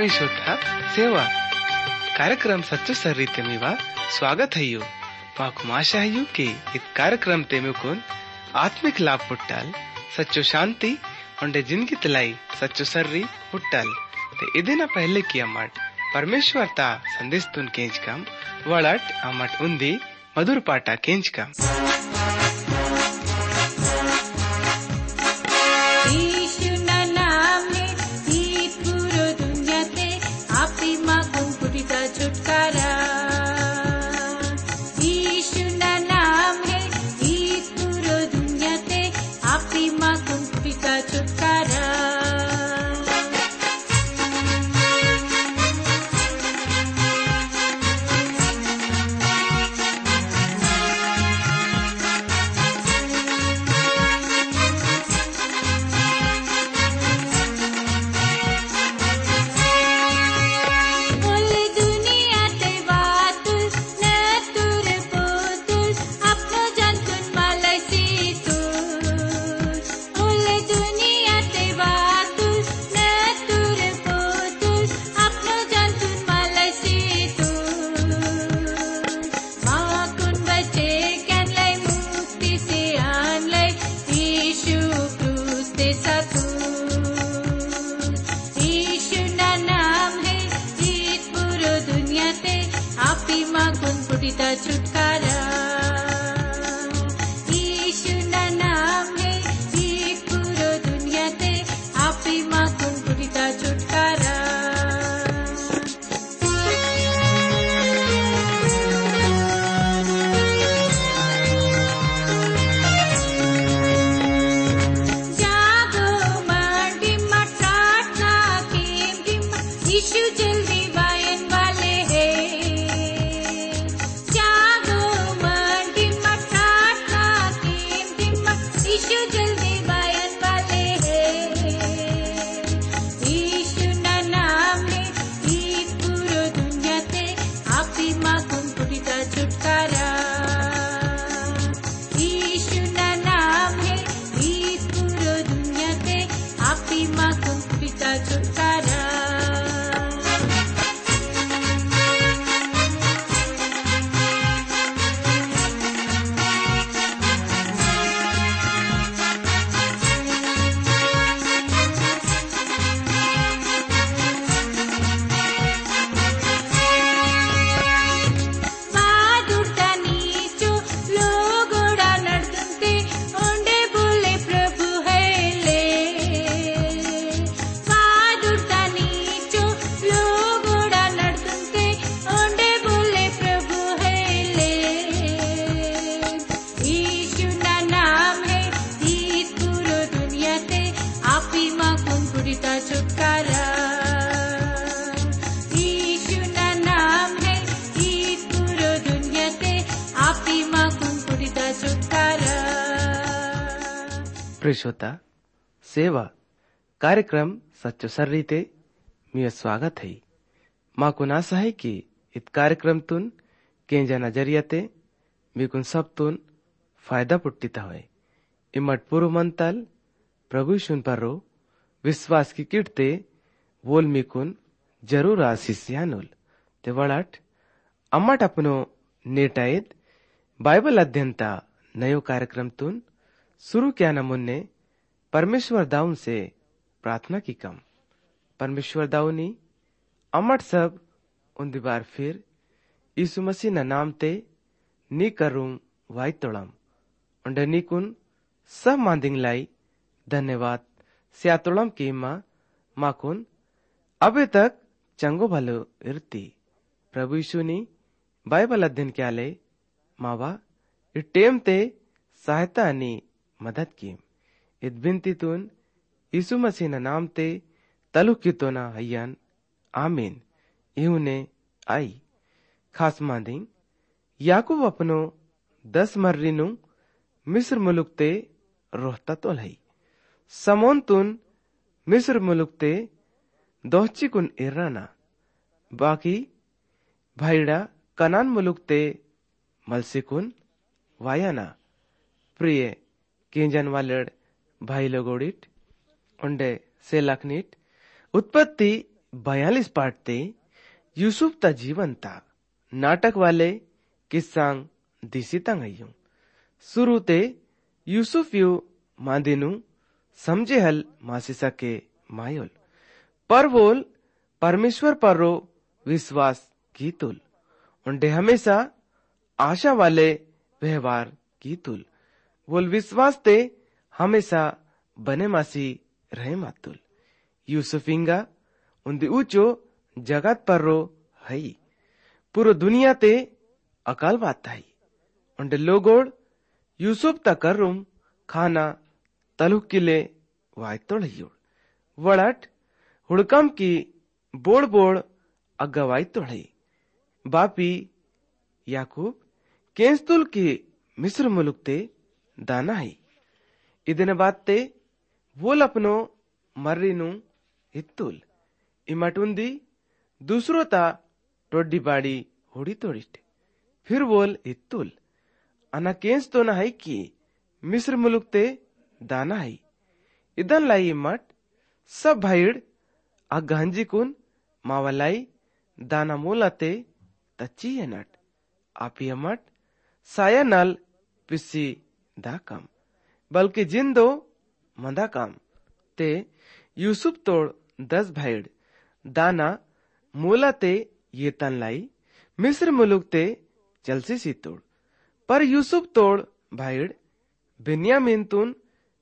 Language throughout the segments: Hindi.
श्रोता सेवा कार्यक्रम सच्चो सर्रीते मीवा स्वागत है माकु आशा है कि इत कार्यक्रम ते मुकुन आत्मिक लाभ पुट्टल सच्चो शांति उंडे जिंदगी तलाई सच्चो सर्री पुट्टल ते इदिना पहले की अम्मट परमेश्वर ता संदेश तुन केंच कम वड़ट अम्मट उन्दी मधुर पाटा केंच कम श्रोता सेवा कार्यक्रम सच्चो सर्रीते मी स्वागत है माकुन आशा है कि इत कार्यक्रम तुन केंजा नजरियाते मीकुन सब तुन फायदा पुट्टिता हुए इमट पूर्व मंतल प्रभु सुन पर विश्वास की किटते वोल मीकुन जरूर आशीष यानुल ते वड़ट अम्मट अपनो नेटाएद बाइबल अध्ययनता नयो कार्यक्रम तुन शुरू क्या नमुन्ने परमेश्वर दाऊन से प्रार्थना की कम परमेश्वर दाऊनी अमट सब उन बार फिर यीशु मसीह न नाम ते नी करूं वाई तोड़म उन्डे नीकुन सब मांदिंग लाई धन्यवाद स्यातोड़म की माकुन अबे तक चंगो भलो इरती प्रभु यीशु नी बाइबल अध्ययन क्या ले मावा टेम ते सहायता नी मदद की इत बिनती तुन यीशु मसीह न नाम ते तलु की तो ना हयन आमीन इहुने आई खास मांदिंग याकूब अपनो 10 मर्रीनु मिस्र मुलुक ते रोहता तो लई समोन तुन मिस्र मुलुक ते दोहची कुन इराना बाकी भाईड़ा कनान मुलुक ते मलसिकुन वायाना प्रिय केंजन वालड़ भाई लोगोड़िट उंडे सेलाकनीट उत्पत्ति 42 पाठते यूसुफ ता जीवन ता नाटक वाले किस्सांग दिसितांग हयू शुरू ते यूसुफ यू मांदिनु समझे हल मासिसा के मायोल पर वोल परमेश्वर पर रो विश्वास की तुल उन्हें हमेशा आशा वाले व्यवहार की तुल वोल विश्वास ते हमेशा बने मासी रहे मातुल यूसुफिंगा उन्दी ऊंचो जगत पर रो हई पूरो दुनिया ते अकाल बात है उन्हें लोगोड़ यूसुफ तकर रूम खाना तलुक किले वायतोड़ हयोड़ वड़ट हुड़कम की बोड़ बोड़ अग्गा वायतोड़ है बापी याकूब केंस्तुल की मिस्र मुलुक ते दाना है इतने बात ते वोल अपनो मर्रीनु हित्तुल इमटुंदी दूसरो ता टोड्डी बाड़ी होड़ी तोड़िट फिर वोल हित्तुल अना केंस तो ना है कि मिस्र मुलुक ते दाना है इदन लाई मट सब भाईड़ अगहंजी कुन मावलाई दाना मोलाते तच्ची है नट आपी मट साया नल पिसी दा कम बल्कि जिन दो मंदा काम ते यूसुफ तोड़ 10 भाईड़ दाना मोलाते ये तन लाई मिस्र मुलुक ते चलसी सी तोड़ पर यूसुफ तोड़ भाईड़ बिन्यामीन तुन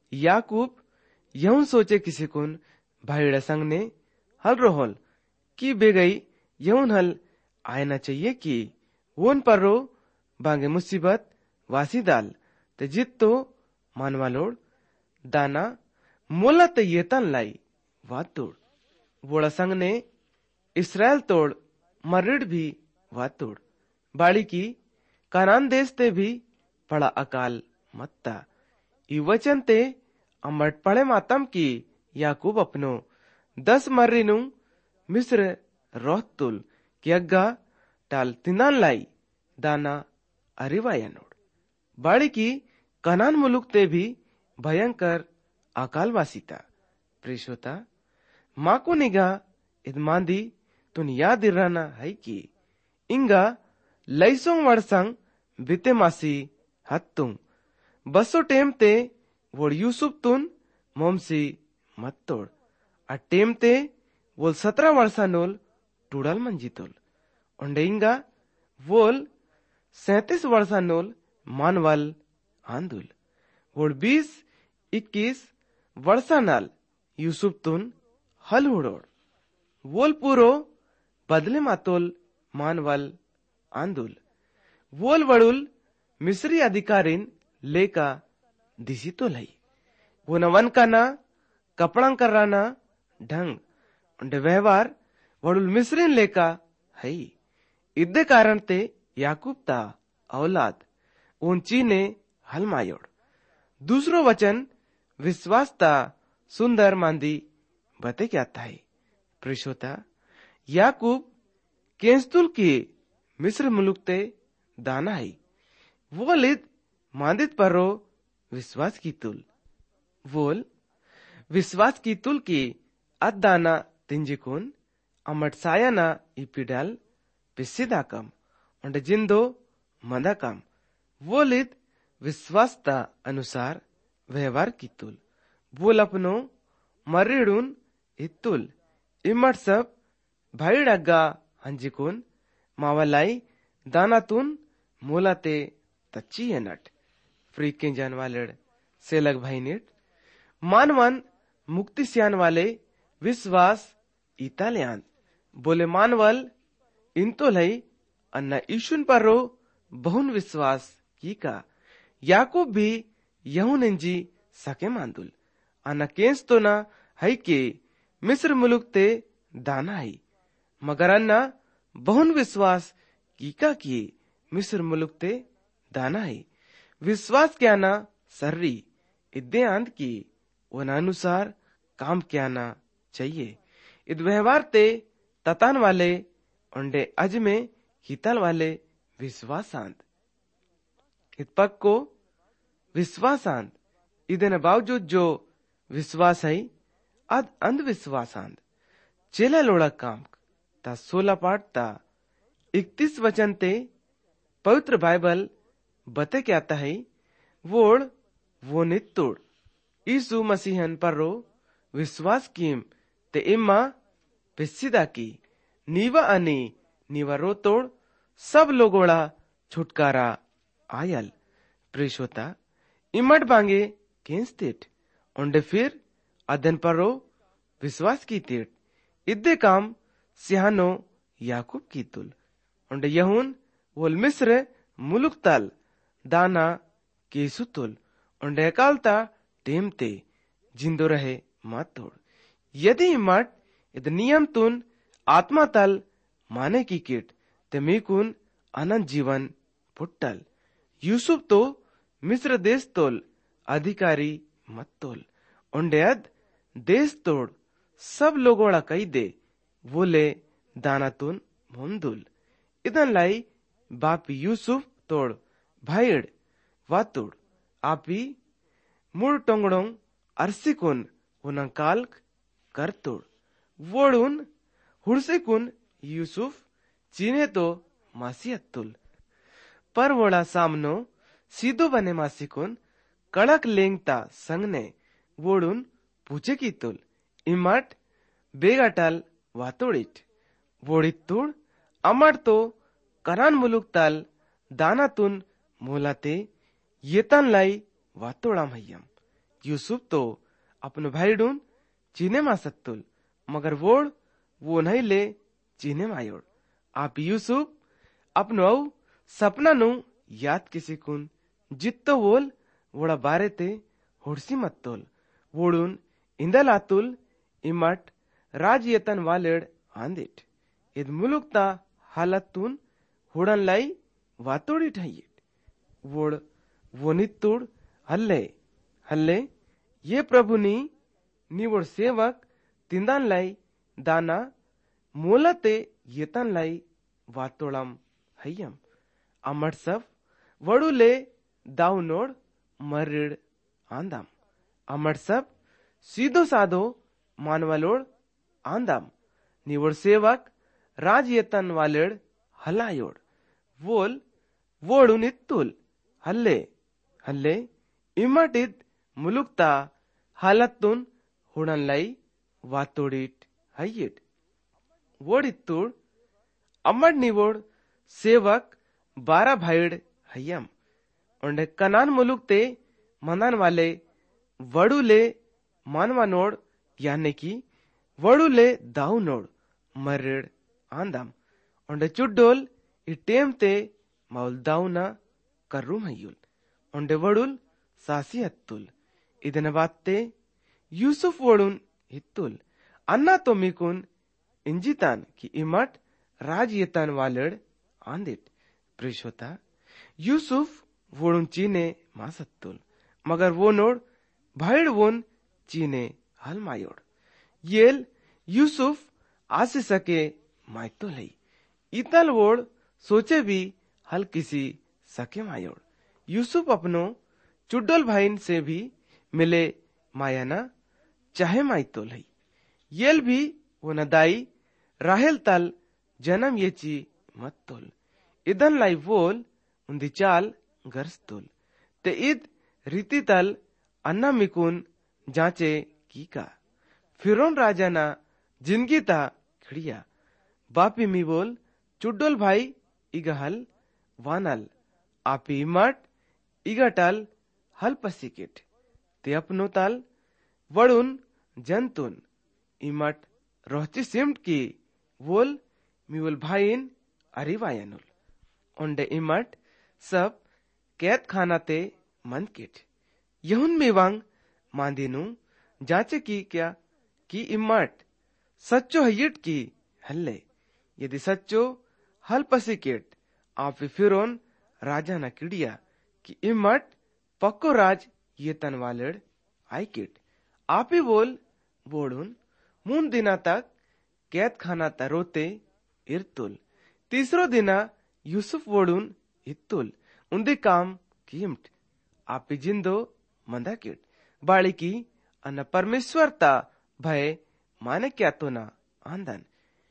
याकूब यूं सोचे किसी कुन भाईड़ संग ने हल रोहल की बेगई यूं हल आयना चाहिए कि वोन पर रो बांगे मुसीबत वासी दाल ते जित तो मानवा लोड़ दाना मोला ते ये तन लाई वाद तोड़ वोड़ा संग ने इसराइल तोड़ मर्रिड भी वाद तोड़ बाड़ी की कानान देश ते भी पड़ा अकाल मत्ता ई वचन ते अमट पड़े मातम की याकूब अपनो 10 मर्रीनु मिस्र रोह तुल कि अग्गा टाल तिंदान लाई दाना अरिवाया नोड़ बाड़ी की कनान मुलुक ते भी भयंकर अकाल वासीता प्रेषोता माँ को निगाह इदमांदी तुन याद इराना है कि इंगा लैसों वर्षंग बिते मासी हत्तुंग बसो टेम ते वोड़ यूसुफ तुन मोमसी मत तोड़ आ टेम ते वोल 17 वर्षा नोल टूडल मंजितोल उन्हें इंगा वोल 37 वर्षा नोल मानवाल आंदुल वोड़ 20-21 वर्षा नाल यूसुफ तुन हल हुड़ोड़ वोल पूरो बदले मातोल मानवाल आंदुल वोल वड़ुल मिस्री अधिकारिन लेका दिसी तो लाई वो नवन का ना कपड़ां कराना ढंग उन्हें व्यवहार वड़ुल मिस्रीन लेका है इद्दे कारण ते याकूब ता औलाद ऊंची ने हल मायोड़ दूसरो वचन विश्वास ता सुंदर मांदी बते क्या था प्रिशोता याकूब केंस्तुल की मिस्र मुलुक ते दाना है वो लिद मांदित परो विश्वास की तुल वोल विश्वास की तुल की अद दाना तिंजिकुन अमट सायाना इपिडल पिसिदा कम उन्हें जिंदो मंदा कम वो लिद विश्वासता अनुसार व्यवहार की तुल बोल अपनो मर्रिडुन इत्तुल इमट सब भाई डग्गा हंजिकुन मावलाई दानातुन मोलाते तच्ची है नट फ्रीकें जान वाले से लग भाई नेट मानवन मुक्ति सियान वाले विश्वास इतालियान बोले मानवल इन तो लई अन्ना ईशुन पर रो बहुन विश्वास की का याकूब भी यहून इंजी सके मांदुल अन्ना केंस तो ना है कि मिस्र मुलुक ते दाना है मगर अन्ना बहुन विश्वास की का कि मिस्र मुलुक ते दाना है विश्वास क्या ना सर्री इद्दे आंद की वन अनुसार काम क्या ना चाहिए इद व्यवहार ते ततान वाले उन्डे अज में हितल वाले विश्वासांत इत पक को विश्वासांत इदन बावजूद जो विश्वास है अद अंधविश्वासांत चेला लोड़ा काम ता 16 पाठ ता 31 वचन ते पवित्र बाइबल बते क्या आता है वोड़ वो नित्तोड़ यीशु मसीहन पर रो विश्वास कीम ते इम्मा पिस्सिदा की नीवा अनि नीवा रो तोड़ सब लोगोड़ा छुटकारा आयल प्रेषोता इमट बांगे केंस्तेट ओंडे फिर अदन पर रो विश्वास की तेट इद्दे काम सिहानो याकूब की तुल ओंडे यहून वोल मिस्र मुलुक तल दाना केसु तुल ओंडे अकालता टेमते जिंदो रहे मत तोड़ यदि इमट इद नियम तुन आत्मा तल माने की किट ते मीकुन अनंत जीवन पुट्टल यूसुफ तो मिस्र देश तोल अधिकारी मत तोल ओंडे अद देश तोड़ सब लोगोड़ा कही दे वोले दाना तुन मुंदुल इदन लाई बापी यूसुफ तोड़ भाईड़ वातुड़ आपी मुड़ टोंगड़ों अरसिकुन उनकाल्क कर तोड़ वोड़ुन हुड़सिकुन यूसुफ चीने तो मासियतुल पर वोड़ा सामनो सीधो बने मासिकुन कड़क लेंगता संगने वोड़ुन पूछे की तुल इमट बेगाटल वातोड़िट वोड़ित तुड़ अमर तो करान मुलुक तल दाना तुन मोलाते येतन लाई वातोड़ा मैयम यूसुफ तो अपनो भाईडून चीने मा सत्तुल मगर वोड़ वो नहीं ले चीने मायोड़ आप यूसुफ अपनो औ सपना नु याद किसी कुन जित्तो वोल वोड़ा बारे ते होड़सी मत्तोल वोड़ून इंदल आतुल इमट राज येतन वालेड आंदिट इद मुलुकता हालत तुन हुड़न लाई वातोड़ी ठाइट वोड़ वो नित्तुड़ हल्ले हल्ले ये प्रभु नी वोड़ सेवक तिंदान लाई दाना मोलते येतन लाई वातोड़म हयम अमर सब वड़ुले दाउनोड़ मरिड़ आंदाम अमर सब सीधो साधो मानवलोड़ आंदाम निवड़ सेवक राज येतन वालेड़ हलायोड़ वोल वोड़ु नित्तुल हल्ले हल्ले इमटिद मुलुकता हालतुन हुड़न लाई वातोड़िट हयिट वोड़ित्तुड़ अमर निवोड़ सेवक 12 भाईड़ हयम ओंडे कनान मुलुक ते मनन वाले वड़ुले मानवानोड़ यानी की वड़ुले दाउनोड़ मरिड़ आंदाम ओंडे चुड्डोल इटेम ते मौल दाउना कर्रुम हयुल ओंडे वड़ुल सासी हत्तुल इदन बात्ते यूसुफ वड़ुन हित्तुल अन्ना तो मिकुन इंजितान की इमट राज येतन वालेड़ आंदिट प्रिशोता यूसुफ वोड़ुन चीने मासत्तुल मगर वो नोड़ भाईड़ वोन चीने हल मायोड़ येल यूसुफ आसे सके मायतो लई इतल वोड़ सोचे भी हल किसी सके मायोड़ यूसुफ अपनो चुड्डोल भाईन से भी मिले मायाना चाहे मायतो लई येल भी वो नदाई राहेल तल जन्म येची मत्तोल इदन लाई वोल उन्दी चाल गरस्तोल ते इद रीति तल अन्ना मिकुन जांचे की का फिरोन राजा ना जिंदगी ता खड़िया बापी मी बोल चुड्डोल भाई इगहल वानल आपी इमट इगटल हल पसिकिट ते अपनो तल वड़ुन जंतुन इमट रोहची सिमट की वोल मिवल भाईन अरिवायनुल ओंडे इमट सब कैद खाना ते मन किट यहुन मेवांग मांदिनु जांचे की क्या की इमट सच्चो हयिट की हल्ले यदि सच्चो हल पसिकिट आप फिरोन राजा न किड़िया कि इमट पक्को राज ये तन वालेड़ आई किट आप ही बोल बोड़ुन मून दिना तक कैद खाना तरोते इरतुल तीसरो दिना यूसुफ वोड़ुन इत्तुल उन्दी काम कीमट आप जिंदो मंदा किट बाड़ी की अन्न परमेश्वर ता भय माने क्या तो ना आंदन।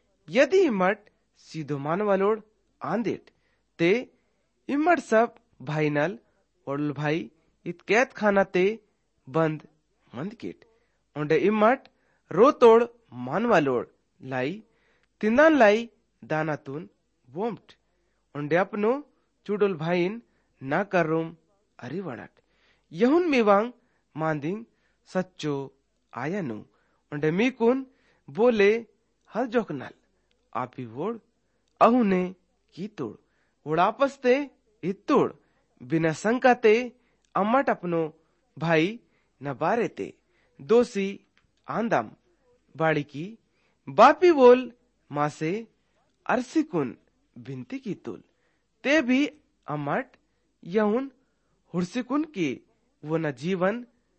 यदि इम्मट सीधो मानवालोड आंदेट ते इम्मट सब भाई नल वडुल भाई इत कैद खाना ते बंद मंद किट उंडे इम्मट रो तोड़ मानवालोड लाई तिंदान लाई दानातून वोम्ट उंडे अपनो चुडुल भाईन ना करूम अरी वड़ाट यहुन मीवांग मांदिंग सच्चो आयानु उंडे मीकुन बोले हल जोकनाल आपी वोड़ अहुने की तोड़ वोड़ आपस ते इतोड़ बिना शंका ते अम्मट अपनो भाई न बारे ते दोषी आंदाम बाड़ी की बापी बोल माँ से अरसिकुन बिनती की तुल ते भी अम्मट यहुन हुर्सिकुन की वो न जीवन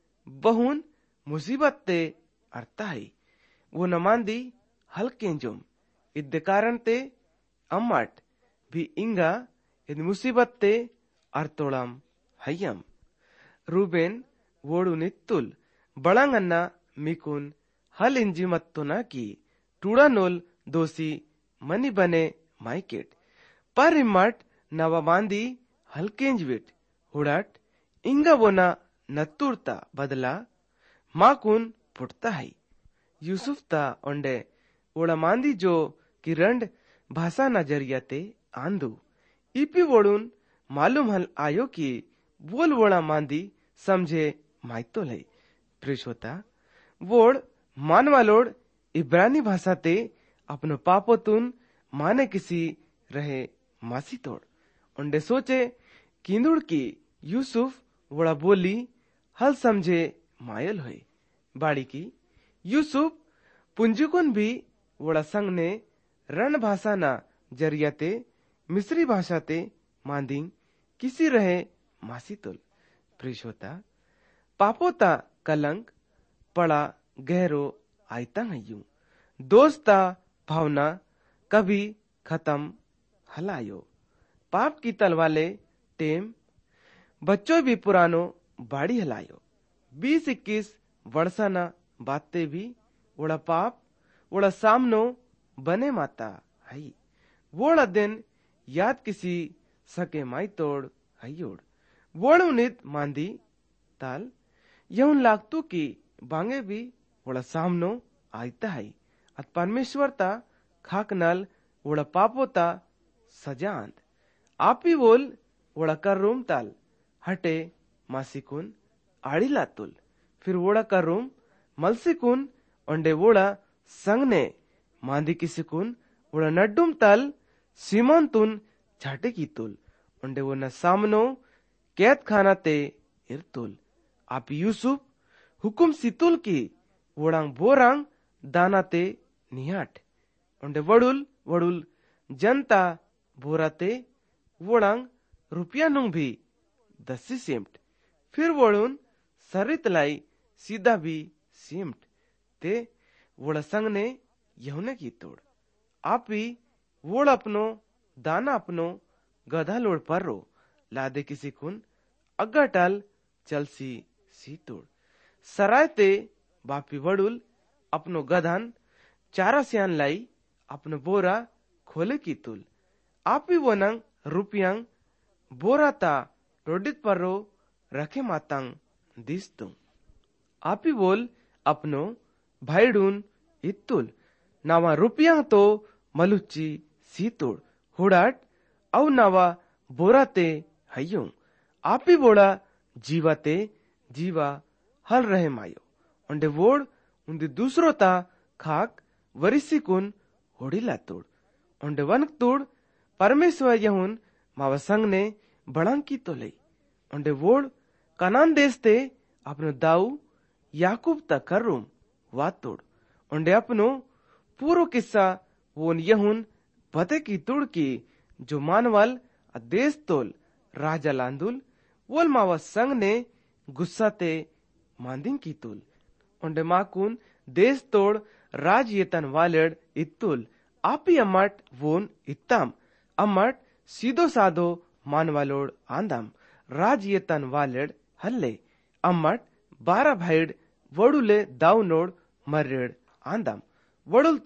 बहुन मुसीबत ते अरता है वो न मांदी हल्के जोम इद्दे कारण ते अम्मट भी इंगा इन मुसीबत ते अरतोड़म हयम रूबेन वोडु नित्तुल बड़ांगन्ना मिकुन हल इंजी मत्तो ना की टूड़ा नोल दोषी मनी बने माइकेट पर इम्मट नवा मांदी हल्केंजविट हुड़ाट इंगा वोना नत्तुरता बदला माकुन पुटता है यूसुफता ओंडे वोड़ा मांदी जो कि रंड भाषा नजरिया ते आंदू इपी वोडुन मालूम हल आयो कि बोल वोड़ा मांदी समझे माइतो ले प्रिशोता वोड़ मानवालोड इब्रानी भाषा ते अपनो पापोतुन माने किसी रहे मासी तोड़ उंडे सोचे किंदुड़ की यूसुफ वोड़ा बोली हल समझे मायल हुए बाड़ी की यूसुफ पुंजुकुन भी वोड़ा संग ने रण भाषा ना जरियाते मिस्री भाषा ते मांदिंग किसी रहे मासी तुल प्रिशोता पापोता कलंक पड़ा गहरो आयता हयू दोस्ता भावना कभी खत्म हलायो पाप की तलवाले टेम बच्चों भी पुरानो बाड़ी हलायो 20-21 वर्षाना बातें भी वोड़ा पाप वोड़ा सामनो बने माता है वोड़ा दिन याद किसी सके माई तोड़ हयोड़ वोड़ उनित मांदी ताल यहुन लागतू की बांगे भी वोड़ा सामनो आयता है अत परमेश्वरता खाकनल वोड़ा पापोता सजांत आपी बोल वोड़ा कर रूम ताल हटे मासिकुन आड़ी लातुल फिर वोड़ा कर रूम मलसिकुन ओंडे वोड़ा संगने मांदी किसिकुन वोड़ा नड्डुम ताल सीमोन तुन झाटे की तुल ओंडे वो न सामनो कैद खाना ते इरतुल आप यूसुफ हुकुम सितुल की वोड़ांग बोरांग दाना ते निहाट ओंडे वडुल वडुल जनता बोराते वोड़ांग रुपया नुंग भी 10 सेमट फिर वोड़ुन सरित लाई सीधा भी सेमट ते वोड़ा संग ने यहुने की तोड़ आपी वोड़ अपनो दाना अपनो गधा लोड़ पर रो लादे किसी कुन अग्गाटाल चलसी सी तोड़ सराय ते बापी वडुल अपनो गधान चारा सियान लाई अपनो बोरा खोले की तुल आपी वोनंग रुपयांग बोरा ता रोडित पर रो रखे मातांग दिस्तु आपी बोल अपनो भाईडून इत्तुल नावा रुपयांग तो मलुच्ची सीतोड़ हुडाट औ नावा बोराते हयों आपी बोड़ा जीवाते जीवा हल रहे मायो उंडे वोड़ उंदे दूसरो ता खाक वरिसिकुन होड़ीला तोड़ उंडे वनक तोड़ परमेश्वर यहुन मावा संग ने बड़ंग की तो ले उंडे वोड़ कनान देश ते अपनो दाऊ याकूब ता करूम वात तोड़ उंडे अपनो पूरो किस्सा वोन यहुन पते की तुड़ की जो मानवाल देश तोल राजा लांदुल वोल मावा संग ने गुस्सा ते मांदिंग की तुल उंडे माकुन देश तोड़ राज येतन वालेड इत्तुल आपी अम्मट वोन इत्ताम अम्मट सीधो साधो मानवालोड आंदाम राज येतन वालेड हल्ले अम्मट 12 भाईड वडुले दाव नोड मर्रेड आंदाम वडुल तो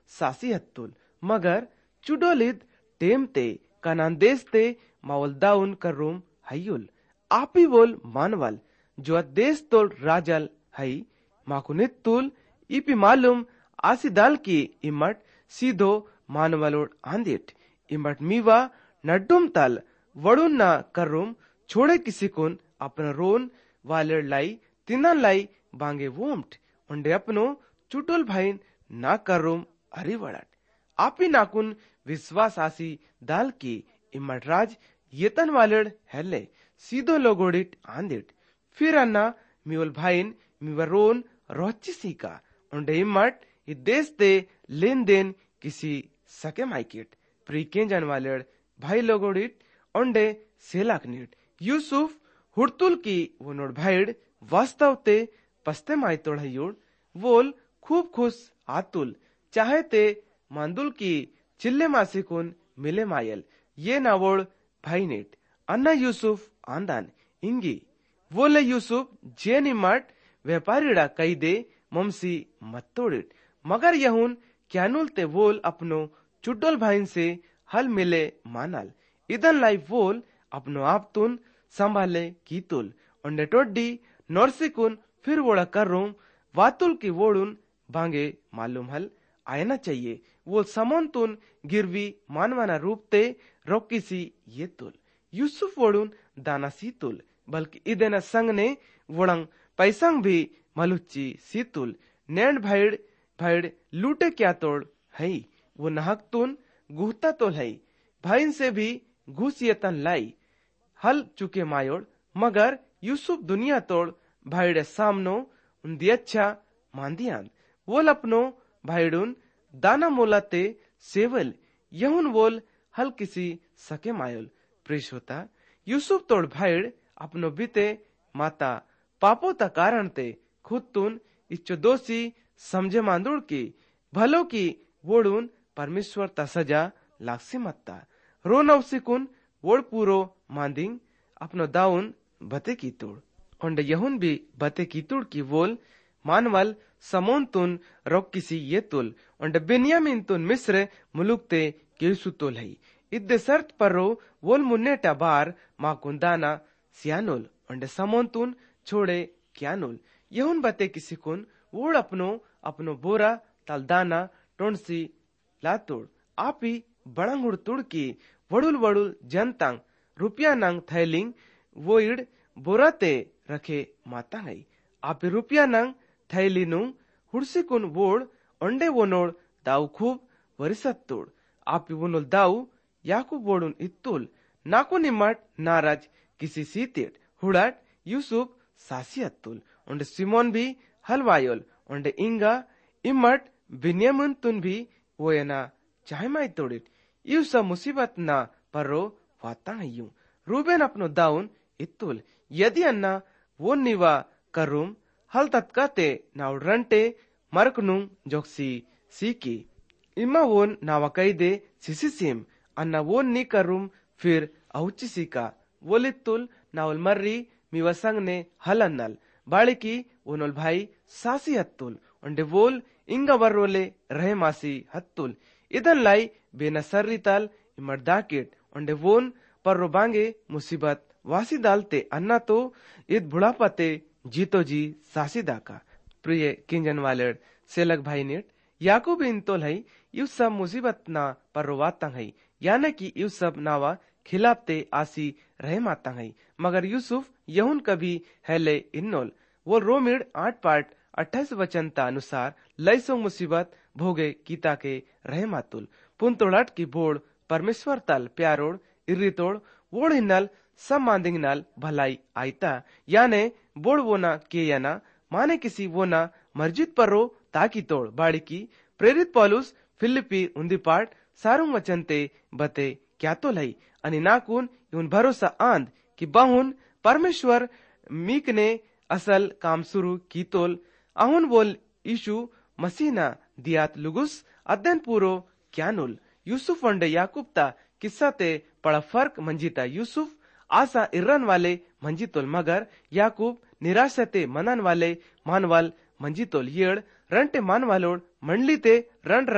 सासी हत्तुल मगर चुडोलिद टेम ते कनान देश ते मावल दाउन कर रूम हयुल आपी बोल मानवल जो देश तोल राजल हई माकुनित्तुल इपी मालूम आसी दाल की इमट सीधो मानवलोड आंदिट इमट मीवा नड्डुम तल वडुन ना करूम छोड़े किसी कुन अपना रोन वाले लाई तिनन लाई बांगे वोम्ट उंडे अपनो चुटुल भाईन ना करूम अरी वड़ट आपी नाकुन विश्वास आसी दाल की इमट राज येतन वालेड हेले सीधो लोगोडिट आंदिट फिर अन्ना मिवल भाईन मिवरोन रोची सीका उंडे इमट देश दे लेन देन किसी सके माइकिट प्रीकें जन वालेड भाई लोगोडिट उंडे सेलाक नीट यूसुफ हुड़तुल की वो नोड भाईड वास्तव ते पस्ते माई तोड़ायुड़ वोल खूब खुश आतुल चाहे ते मांदुल की चिल्ले मासिकुन मिले मायल ये नावोड़ भाई नेट अन्ना यूसुफ आंदान इंगी वोले यूसुफ जेन इमट व्यापारीड़ा कई दे ममसी मत्तोड़िट मगर यहुन क्यानुल ते वोल अपनो चुड्डोल भाईन से हल मिले मानल इदन लाई वोल अपनो आप तुन संभाले कीतुल उंडे टोड्डी नोरसिकुन फिर वोड़ा कर रूम वातुल की वोड़ुन बांगे मालूम हल आयना चाहिए वो समोन तुन गिरवी मानवाना रूप ते रोकिसी ये तुल यूसुफ वोड़ुन दाना सीतुल बल्कि इदेना संग ने वोड़ंग पैसंग भी मलुच्ची सीतुल नैंड भाईड लूटे क्या तोड़ है वो नहक तुन गुहता तोल है भाईन से भी घुसियतन लाई हल चुके मायोड़ मगर यूसुफ दुनिया तोड़ भाईडे सामनो उन्दी अच्छा मांदियान वोल अपनो भाईडुन दाना मोलाते सेवल यहुन वोल हल किसी सके मायोल प्रेश होता यूसुफ तोड़ भाईड अपनो बीते माता पापो ता कारण ते खुद तुन इच्चो दोषी समझे मांदुड़ की भलो की वोड़ुन परमेश्वर ता सजा लाक्सी मत्ता रो नवसिकुन वोड़ पूरो मांदिंग अपनो दाउन बते की तोड़ उंडे यहुन भी बते की तोड़ की वोल मानवल समोन तुन रोक किसी ये तुल उंडे बेन्यामिन तुन मिस्र मुलुक ते केसु तुल है इद्दे सर्त पर रो वोल मुन्नेटा बार माकुन दाना सियानुल उंडे समोन तुन छोड़े क्यानुल यहुन बते किसी कुन वोड़ अपनो बोरा तल दाना टोंसी लातुड़ आपी बड़ंगुड़ तुड़ की वड़ुल जनतंग रुपया नंग थैलिंग वोइड बोरा ते रखे माता है आपी रुपया नंग थैली नुंग हुड़सी कुन वोड़ अंडे वोनोड़ दाऊ खूब वरिसत तोड़ आपी वोनोल दाऊ याकूब वोड़ुन इत्तुल नाको निमट नाराज किसी सीतेट हुड़ाट यूसुफ सासियतुल उंडे सिमोन भी हलवायोल उंडे इंगा इमट बिन्यामिन तुन भी वोयना चाहे माई तोड़िट यू सब मुसीबत ना पर्रो वाता हयूं रूबेन अपनो दाउन इत्तुल यदि अन्ना वो निवा करूम हल तत्काते नाउ रंटे मरकनुंग जोक्सी सीकी इमा वोन नावा कई दे सिसिसिम अन्ना वोन नी करूम फिर औची सीका वोलित्तुल नावल मर्री मिवसंग ने हलन्नल बाळिकी वोनोल भाई सासी हत्तुल उंडे वोल इंगा वर्रोले रहे मासी हत्तुल इदन लाई बेना सर्रितल इमर दाकिट उंडे वोन पर्रो बांगे मुसीबत वासी दालते अन्ना तो इत बुढ़ापाते जीतो जी सासी दाका प्रिय किंजन वालेड सेलक भाई नेट याकूब इन तोल है यू सब मुसीबत ना पर्रो वातंग है यानी कि यू सब नावा खिलाफते आसी रहे मातंग है मगर यूसुफ यहुन कभी हेले इन्नोल वो रोमिड 8 पार्ट 28 वचन ता अनुसार लैसो मुसीबत भोगे कीता के रहे मातुल पुंतोड़ाट की बोड़ परमेश्वर तल प्यारोड़ इर्रितोड़ वोड़ हिन्नल सब मांदिंग नल भलाई आईता याने बोड़ वोना के याना माने किसी वोना मर्जित पर्रो ताकि तोड़ बाड़ी की प्रेरित पौलुस फिलिपी उन्दी पार्ट सारुंग वचन ते बते क्या तो लाई अनि नाकुन यून भरोसा आंद कि बाहुन परमेश्वर मीक ने असल काम शुरू की तोल अहुन बोल यीशु मसीना दियात लुगुस अध्ययन पूरो क्यानुल यूसुफ वंडे याकूब ता किस्सा ते पड़ा फर्क मंजिता यूसुफ आशा इर्रन वाले मंजितोल मगर याकूब निराशते मनन वाले मानवाल मंजितोल येड़ रंटे मानवालोड मंडली ते रण रंग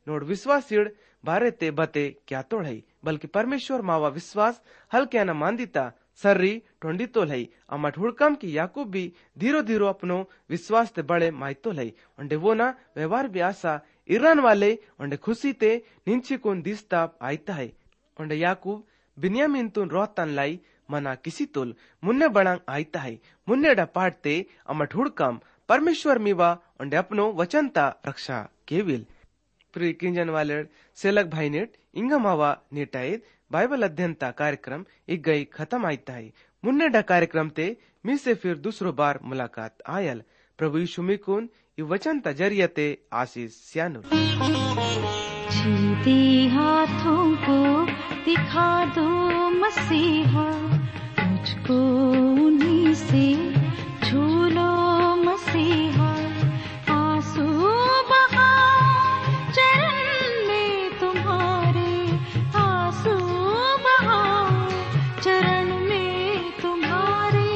नोड विश्वासीड बारे ते बते क्या तोड़ है, बल्कि परमेश्वर मावा विश्वास हल्के न मांदिता सर्री टोंडी तोल है। अमट हुड़कम की याकूब भी धीरो धीरो अपनो विश्वास ते बड़े माइतोल है। उंडे वो ना व्यवहार भी आशा ईरान वाले उंडे खुशी ते निंची कोन दिस्ता आयता है। उंडे याकूब बिन्यामीन तुन रोहतन लाई मना किसी तुल मुन्ने बड़ांग आयता है। मुन्ने डा पाटते अमट हुड़कम परमेश्वर मीवा उंडे अपनो वचनता रक्षा केविल। प्रिय किंजन वाले सेलक भाई नेट इंगा मावा नेटाएद बाइबल अध्ययनता कार्यक्रम एक गई खत्म आयता है। मुन्ने डा कार्यक्रम ते मी से फिर दूसरो बार मुलाकात आयल। प्रभु यीशु मिकुन ये वचनता जरियते आशीष स्यानु। छूते हाथों को दिखा दो मसीहा, मुझको उन्हीं से छू लो मसीहा। आंसू बहाओ चरण में तुम्हारे, आंसू बहाओ चरण में तुम्हारे।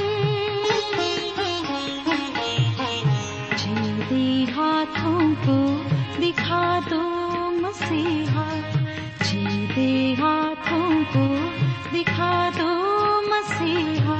छूते हाथों को दिखा दो मसीहा, छूते हाथों को दिखा दो मसीहा।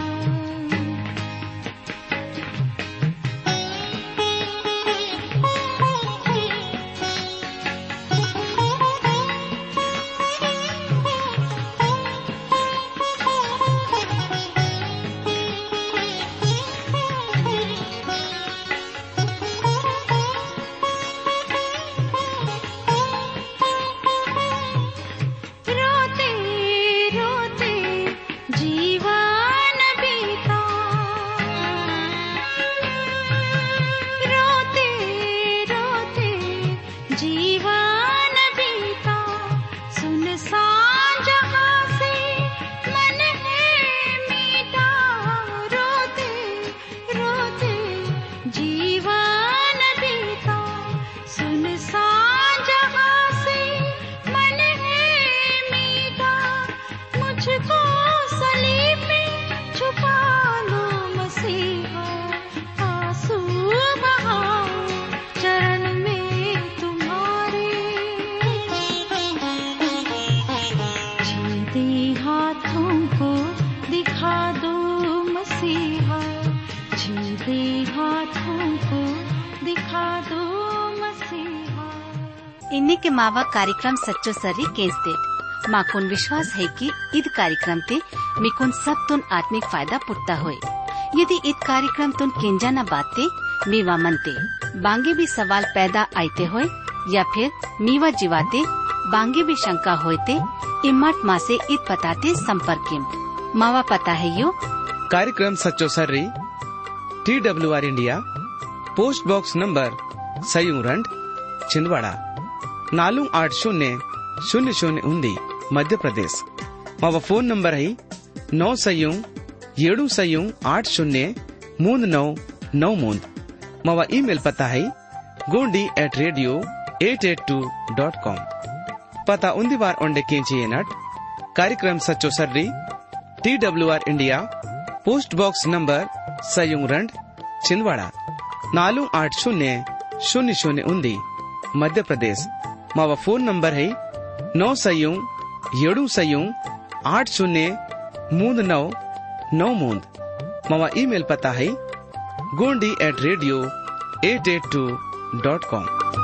इन्हीं के मावा कार्यक्रम सच्चो सर्री केंसते माकुन विश्वास है कि ईद कार्यक्रम ते मिकुन सब तुन आत्मिक फायदा पुट्टा होए। यदि ईद कार्यक्रम तुन केंजा न बाते मीवा मनते बांगे भी सवाल पैदा आते होए या फिर मीवा जीवाते बांगे भी शंका होते इम्मत माँ से ईद पताते संपर्क मावा पता है यो कार्यक्रम सच्चो सर्री TWR India post box number सयूरंड छिंदवाड़ा 4800 मध्य प्रदेश। मावा फोन नंबर है 9 मावा ईमेल पता है gondi@radio882.com। पता उन्दी बार ओंडे केंची नट कार्यक्रम सच्चो सर्री TWR India post box number सयूरंड छिंदवाड़ा 4800 मध्य प्रदेश। मावा फोन नंबर है 9 मावा ईमेल पता है gondi@radio882.com।